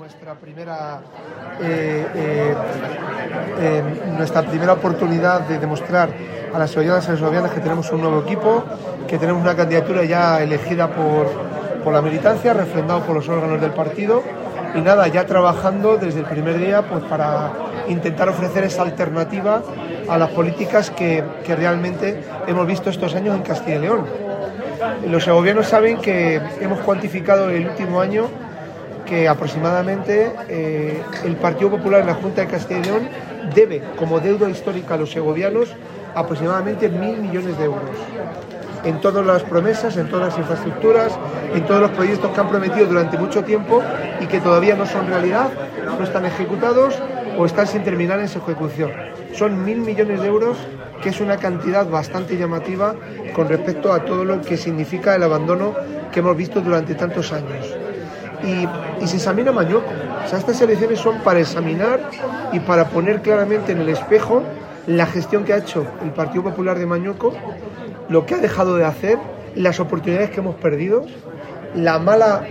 nuestra primera oportunidad de demostrar a las segovianas y a los segovianos que tenemos un nuevo equipo, que tenemos una candidatura ya elegida por la militancia, refrendado por los órganos del partido, y nada, ya trabajando desde el primer día pues para intentar ofrecer esa alternativa a las políticas que realmente hemos visto estos años en Castilla y León. Los segovianos saben que hemos cuantificado el último año que aproximadamente el Partido Popular en la Junta de Castilla y León debe como deuda histórica a los segovianos aproximadamente 1.000 millones de euros en todas las promesas, en todas las infraestructuras, en todos los proyectos que han prometido durante mucho tiempo y que todavía no son realidad, no están ejecutados o están sin terminar en su ejecución. Son 1.000 millones de euros, que es una cantidad bastante llamativa con respecto a todo lo que significa el abandono que hemos visto durante tantos años. Y se examina Mañueco. O sea, estas elecciones son para examinar y para poner claramente en el espejo la gestión que ha hecho el Partido Popular de Mañueco, lo que ha dejado de hacer, las oportunidades que hemos perdido, la mala,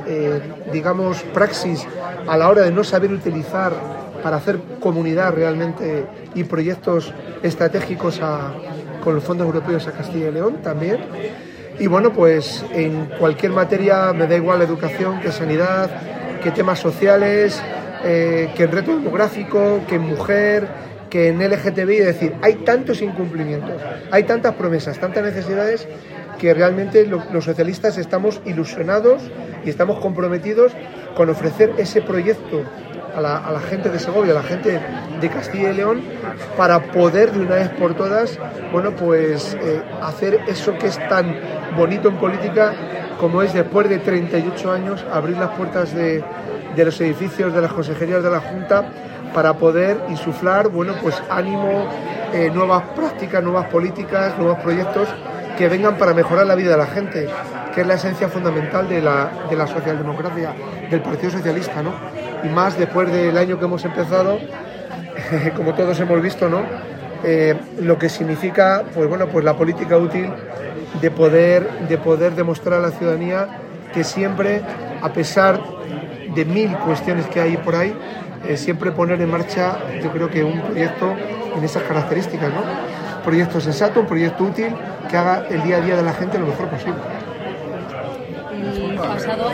praxis a la hora de no saber utilizar para hacer comunidad realmente y proyectos estratégicos con los fondos europeos a Castilla y León también. Y bueno, pues en cualquier materia, me da igual educación, que sanidad, que temas sociales, que el reto demográfico, que en mujer, que en LGTBI, es decir, hay tantos incumplimientos, hay tantas promesas, tantas necesidades, que realmente los socialistas estamos ilusionados y estamos comprometidos con ofrecer ese proyecto a la gente de Segovia, a la gente de Castilla y León, para poder de una vez por todas, hacer eso que es tan bonito en política, como es después de 38 años abrir las puertas de los edificios de las consejerías de la Junta para poder insuflar, ánimo, nuevas prácticas, nuevas políticas, nuevos proyectos que vengan para mejorar la vida de la gente, que es la esencia fundamental de la socialdemocracia, del Partido Socialista, ¿no? Y más después del año que hemos empezado, como todos hemos visto, ¿no? Lo que significa, la política útil de poder demostrar a la ciudadanía que siempre, a pesar de 1000 cuestiones que hay por ahí, siempre poner en marcha, yo creo que un proyecto en esas características, ¿no? Un proyecto sensato, un proyecto útil que haga el día a día de la gente lo mejor posible.